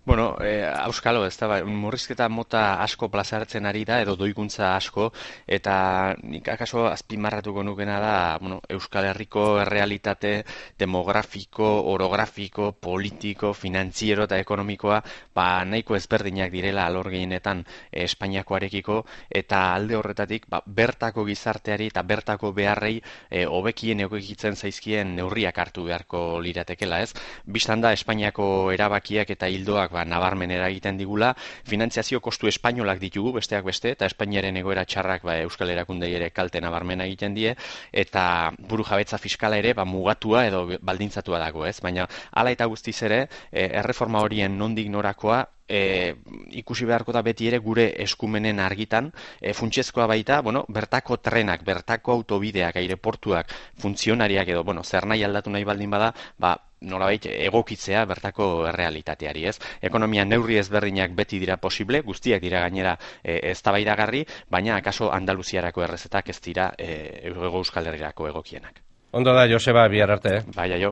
Bueno, auskalo, ez da, murrizketa mota asko plazaratzen ari da, edo doikuntza asko, eta nik akaso azpimarratuko nukena da, bueno, Euskal Herriko errealitate demografiko, orografiko, politiko, finantziero eta ekonomikoa, ba, nahiko ezberdinak direla alor gehienetan Espainiakoarekiko, eta alde horretatik, ba, bertako gizarteari eta bertako beharrei hobekien egokitzen zaizkien neurriak hartu beharko liratekela, ez? Bistan da, Espainiako erabakiak eta ildoak nabarmen eragiten digula, finantziazio kostu espainolak ditugu besteak beste, eta Espainiaren egoera txarrak Euskal Erakundei ere kalte nabarmena egiten die, eta burujabetza fiskala ere mugatua edo baldintzatua dago, ez? Baina hala eta guztiz ere, erreforma horien nondik norakoa ikusi beharko da beti ere gure eskumenen argitan, funtsezkoa baita, bueno, bertako trenak, bertako autobideak, aireportuak, funtzionariak edo, bueno, zer nahi aldatu nahi baldin bada, ba, nolabait egokitzea bertako errealitateari, ez? Ekonomia neurri ezberdinak beti dira posible, guztiak dira gainera eztabaidagarri, baina akaso Andaluziarako errezetak ez dira Hego Euskal Herrirako egokienak. Ondo da, Joseba, bihar arte. Bai, aio.